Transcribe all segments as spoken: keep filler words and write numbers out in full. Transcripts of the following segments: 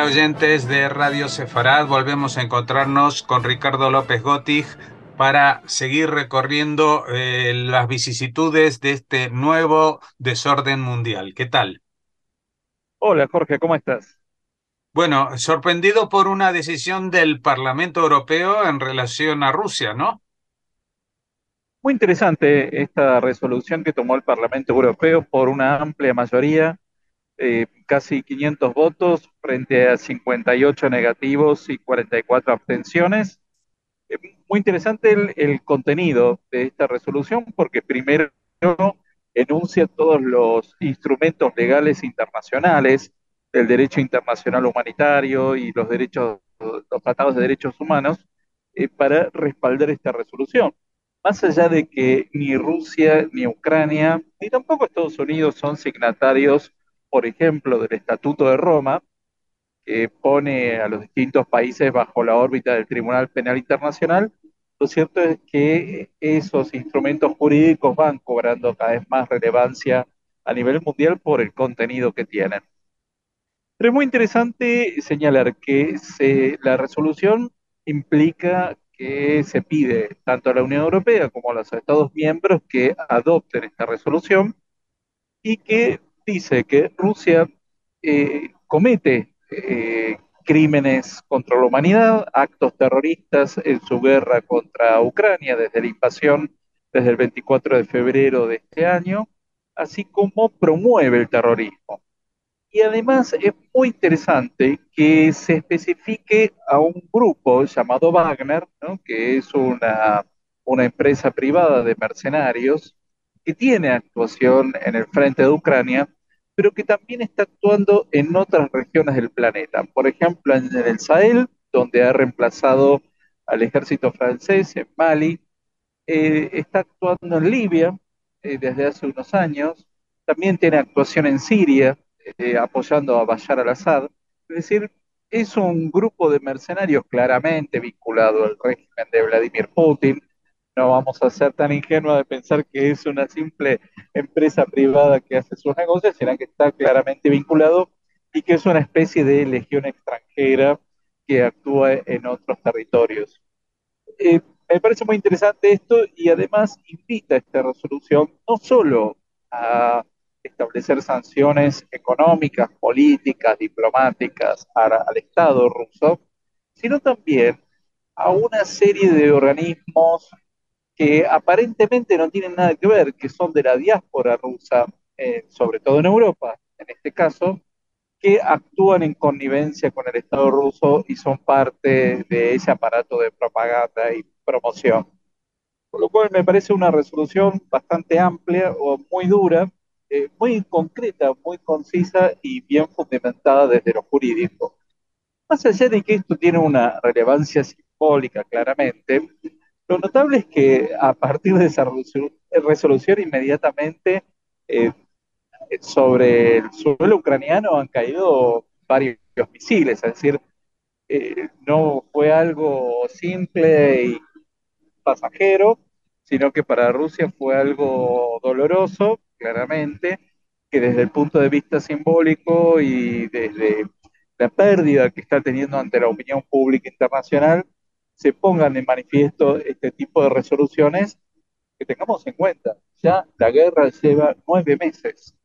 Hola oyentes de Radio Sefarad, volvemos a encontrarnos con Ricardo López Gotig para seguir recorriendo eh, las vicisitudes de este nuevo desorden mundial. ¿Qué tal? Hola Jorge, ¿cómo estás? Bueno, sorprendido por una decisión del Parlamento Europeo en relación a Rusia, ¿no? Muy interesante esta resolución que tomó el Parlamento Europeo por una amplia mayoría, eh, casi quinientos votos frente a cincuenta y ocho negativos y cuarenta y cuatro abstenciones. Eh, Muy interesante el, el contenido de esta resolución porque primero enuncia todos los instrumentos legales internacionales, el derecho internacional humanitario y los derechos, los tratados de derechos humanos, eh, para respaldar esta resolución. Más allá de que ni Rusia, ni Ucrania, ni tampoco Estados Unidos son signatarios, por ejemplo, del Estatuto de Roma, que pone a los distintos países bajo la órbita del Tribunal Penal Internacional, lo cierto es que esos instrumentos jurídicos van cobrando cada vez más relevancia a nivel mundial por el contenido que tienen. Pero es muy interesante señalar que se, la resolución implica que se pide tanto a la Unión Europea como a los Estados miembros que adopten esta resolución y que dice que Rusia eh, comete eh, crímenes contra la humanidad, actos terroristas en su guerra contra Ucrania desde la invasión desde el veinticuatro de febrero de este año, así como promueve el terrorismo. Y además es muy interesante que se especifique a un grupo llamado Wagner, ¿no? Que es una, una empresa privada de mercenarios que tiene actuación en el frente de Ucrania, pero que también está actuando en otras regiones del planeta. Por ejemplo, en el Sahel, donde ha reemplazado al ejército francés, en Mali, eh, está actuando en Libia eh, desde hace unos años, también tiene actuación en Siria, eh, apoyando a Bashar al-Assad. Es decir, es un grupo de mercenarios claramente vinculado al régimen de Vladimir Putin. No vamos a ser tan ingenuos de pensar que es una simple empresa privada que hace sus negocios, sino que está claramente vinculado y que es una especie de legión extranjera que actúa en otros territorios. Eh, Me parece muy interesante esto y además invita a esta resolución no solo a establecer sanciones económicas, políticas, diplomáticas a- al Estado ruso, sino también a una serie de organismos que aparentemente no tienen nada que ver, que son de la diáspora rusa, eh, sobre todo en Europa, en este caso, que actúan en connivencia con el Estado ruso y son parte de ese aparato de propaganda y promoción. Por lo cual me parece una resolución bastante amplia o muy dura, eh, muy concreta, muy concisa y bien fundamentada desde lo jurídico. Más allá de que esto tiene una relevancia simbólica claramente, lo notable es que a partir de esa resolu- resolución inmediatamente eh, sobre el suelo ucraniano han caído varios misiles, es decir, eh, no fue algo simple y pasajero, sino que para Rusia fue algo doloroso, claramente, que desde el punto de vista simbólico y desde la pérdida que está teniendo ante la opinión pública internacional, se pongan en manifiesto este tipo de resoluciones que tengamos en cuenta. Ya la guerra lleva nueve meses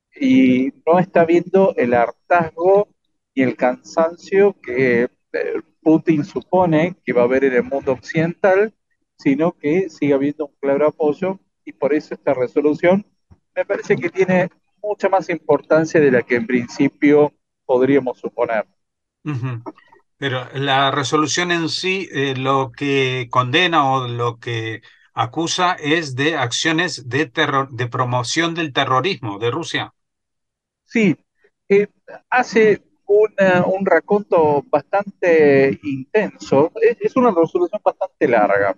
y no está viendo el hartazgo y el cansancio que eh, Putin supone que va a haber en el mundo occidental, sino que sigue habiendo un claro apoyo y por eso esta resolución me parece que tiene mucha más importancia de la que en principio podríamos suponer. Ujú. Pero la resolución en sí, eh, lo que condena o lo que acusa es de acciones de terror, de promoción del terrorismo de Rusia. Sí, eh, hace una- un raconto bastante intenso, es, es una resolución bastante larga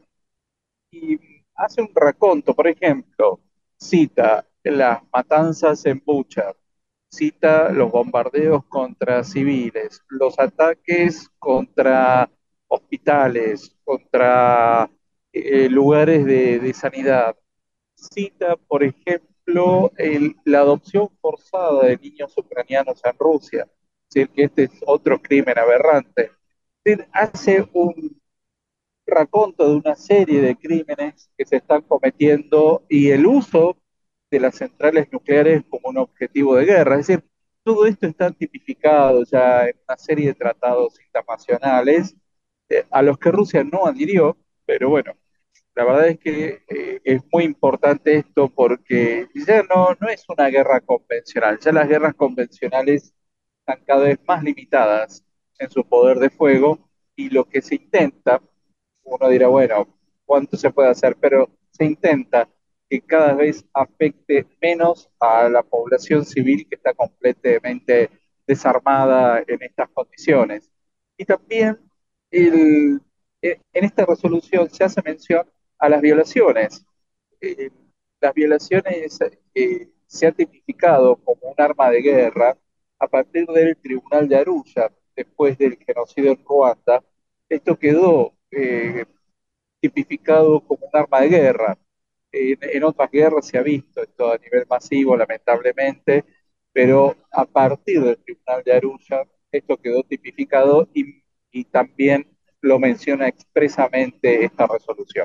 y hace un raconto, por ejemplo, cita las matanzas en Bucha, cita los bombardeos contra civiles, los ataques contra hospitales, contra eh, lugares de, de sanidad, cita, por ejemplo, el- la adopción forzada de niños ucranianos en Rusia. decir que este es otro crimen aberrante. Es decir, hace un raconto de una serie de crímenes que se están cometiendo y el uso de las centrales nucleares como un objetivo de guerra. Es decir, todo esto está tipificado ya en una serie de tratados internacionales eh, a los que Rusia no adhirió, pero bueno, la verdad es que eh, es muy importante esto porque ya no, no es una guerra convencional, ya las guerras convencionales están cada vez más limitadas en su poder de fuego y lo que se intenta, uno dirá, bueno, ¿cuánto se puede hacer? Pero se intenta que cada vez afecte menos a la población civil que está completamente desarmada en estas condiciones. Y también el, en esta resolución se hace mención a las violaciones. Eh, las violaciones eh, se han tipificado como un arma de guerra a partir del Tribunal de Arusha, después del genocidio en Ruanda. Esto quedó eh, tipificado como un arma de guerra. En, en otras guerras se ha visto esto a nivel masivo, lamentablemente, pero a partir del Tribunal de Arusha esto quedó tipificado y, y también lo menciona expresamente esta resolución.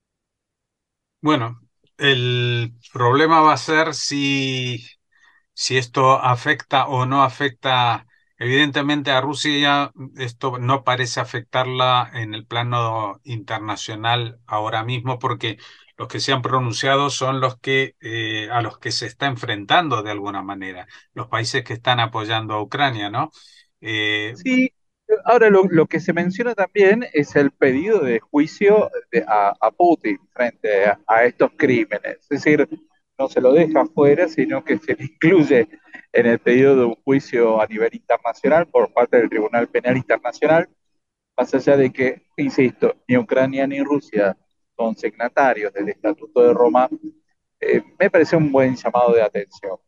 Bueno, el problema va a ser si, si esto afecta o no afecta. Evidentemente a Rusia esto no parece afectarla en el plano internacional ahora mismo porque los que se han pronunciado son los que eh, a los que se está enfrentando de alguna manera, los países que están apoyando a Ucrania, ¿no? Eh, Sí, ahora lo, lo que se menciona también es el pedido de juicio de- a, a Putin frente a, a estos crímenes. Es decir, no se lo deja fuera, sino que se le incluye en el pedido de un juicio a nivel internacional por parte del Tribunal Penal Internacional, más allá de que, insisto, ni Ucrania ni Rusia son signatarios del Estatuto de Roma. Eh, me parece un buen llamado de atención.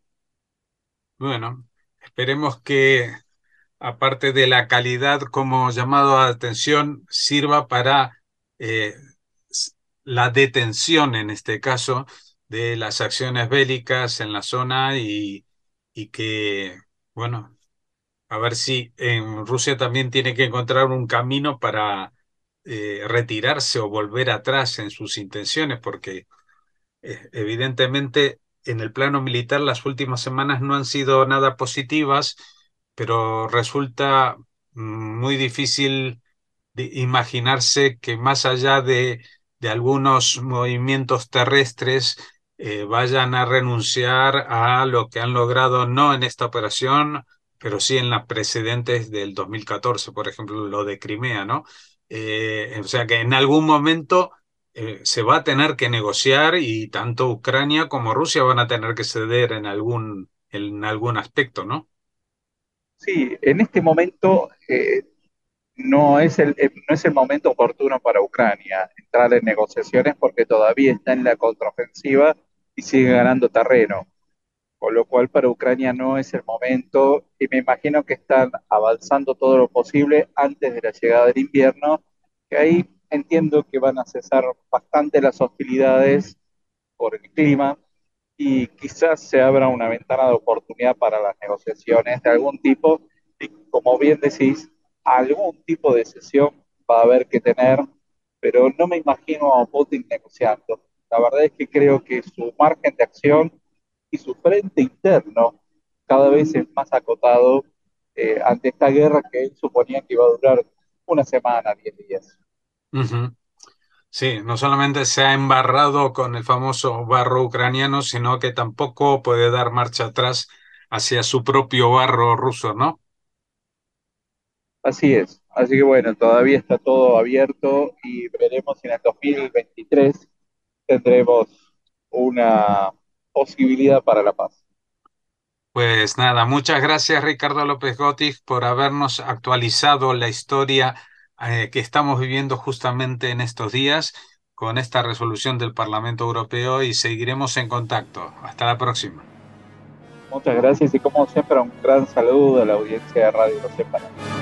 bueno, esperemos que aparte de la calidad como llamado a atención, sirva para eh, s- la detención, en este caso, de las acciones bélicas en la zona y, y que, bueno, a ver si en Rusia también tiene que encontrar un camino para eh, retirarse o volver atrás en sus intenciones, porque eh, evidentemente, en el plano militar las últimas semanas no han sido nada positivas, pero resulta mm, muy difícil de imaginarse que más allá de, de algunos movimientos terrestres eh, vayan a renunciar a lo que han logrado no en esta operación, pero sí en las precedentes del dos mil catorce, por ejemplo, lo de Crimea, ¿no? Eh, o sea que en algún momento eh, se va a tener que negociar y tanto Ucrania como Rusia van a tener que ceder en algún, en algún aspecto, ¿no? Sí, en este momento eh, no es el, eh, no es el momento oportuno para Ucrania entrar en negociaciones porque todavía está en la contraofensiva y sigue ganando terreno, con lo cual para Ucrania no es el momento y me imagino que están avanzando todo lo posible antes de la llegada del invierno, que ahí entiendo que van a cesar bastante las hostilidades por el clima y quizás se abra una ventana de oportunidad para las negociaciones de algún tipo y como bien decís, algún tipo de sesión va a haber que tener, pero no me imagino a Putin negociando. La verdad es que creo que su margen de acción y su frente interno cada vez es más acotado eh, ante esta guerra que él suponía que iba a durar una semana, diez días. Ujú. Sí, no solamente se ha embarrado con el famoso barro ucraniano, sino que tampoco puede dar marcha atrás hacia su propio barro ruso, ¿no? Así es. Así que bueno, todavía está todo abierto y veremos si en el dos mil veintitrés tendremos una posibilidad para la paz. Pues nada, muchas gracias Ricardo López Gótic por habernos actualizado la historia eh, que estamos viviendo justamente en estos días con esta resolución del Parlamento Europeo y seguiremos en contacto. Hasta la próxima. Muchas gracias y como siempre un gran saludo a la audiencia de Radio Los Separados.